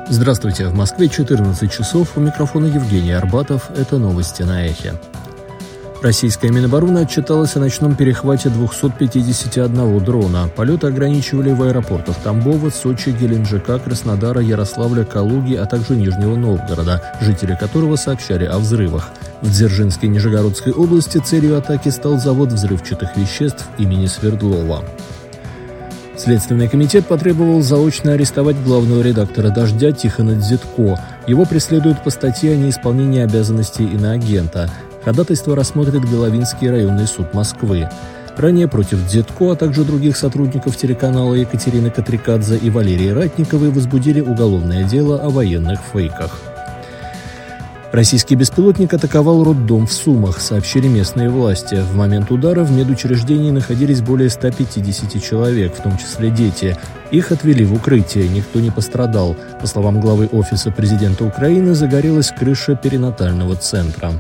Здравствуйте, в Москве 14 часов, у микрофона Евгений Арбатов, это новости на Эхе. Российская Минобороны отчиталась о ночном перехвате 251 дрона. Полеты ограничивали в аэропортах Тамбова, Сочи, Геленджика, Краснодара, Ярославля, Калуги, а также Нижнего Новгорода, жители которого сообщали о взрывах. В Дзержинской Нижегородской области целью атаки стал завод взрывчатых веществ имени Свердлова. Следственный комитет потребовал заочно арестовать главного редактора «Дождя» Тихона Дзитко. Его преследуют по статье о неисполнении обязанностей иноагента. Ходатайство рассмотрит Головинский районный суд Москвы. Ранее против Дзитко, а также других сотрудников телеканала Екатерины Катрикадзе и Валерии Ратниковой возбудили уголовное дело о военных фейках. Российский беспилотник атаковал роддом в Сумах, сообщили местные власти. В момент удара в медучреждении находились более 150 человек, в том числе дети. Их отвели в укрытие, никто не пострадал. По словам главы Офиса президента Украины, загорелась крыша перинатального центра.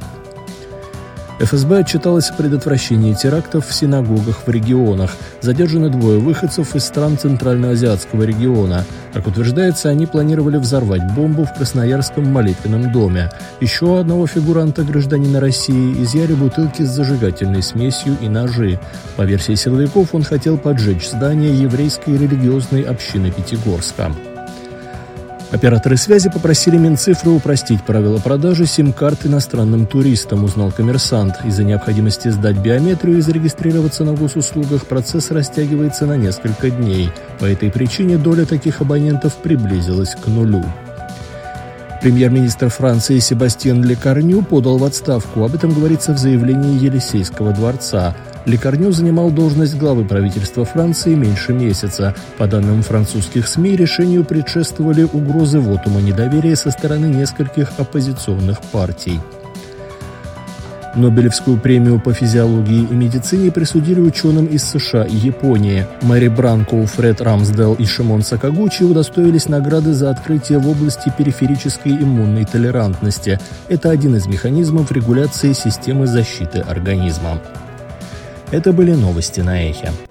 ФСБ отчиталась о предотвращении терактов в синагогах в регионах. Задержаны 2 выходцев из стран Центральноазиатского региона. Как утверждается, они планировали взорвать бомбу в Красноярском молитвенном доме. Еще одного фигуранта, гражданина России, изъяли бутылки с зажигательной смесью и ножи. По версии силовиков, он хотел поджечь здание еврейской религиозной общины Пятигорска. Операторы связи попросили Минцифры упростить правила продажи сим-карт иностранным туристам, узнал «Коммерсант». Из-за необходимости сдать биометрию и зарегистрироваться на госуслугах процесс растягивается на несколько дней. По этой причине доля таких абонентов приблизилась к нулю. Премьер-министр Франции Себастьян Лекарню подал в отставку. Об этом говорится в заявлении Елисейского дворца. Лекарню занимал должность главы правительства Франции меньше месяца. По данным французских СМИ, решению предшествовали угрозы вотума недоверия со стороны нескольких оппозиционных партий. Нобелевскую премию по физиологии и медицине присудили ученым из США и Японии. Мэри Бранко, Фред Рамсдел и Шимон Сакагучи удостоились награды за открытие в области периферической иммунной толерантности. Это один из механизмов регуляции системы защиты организма. Это были новости на Эхе.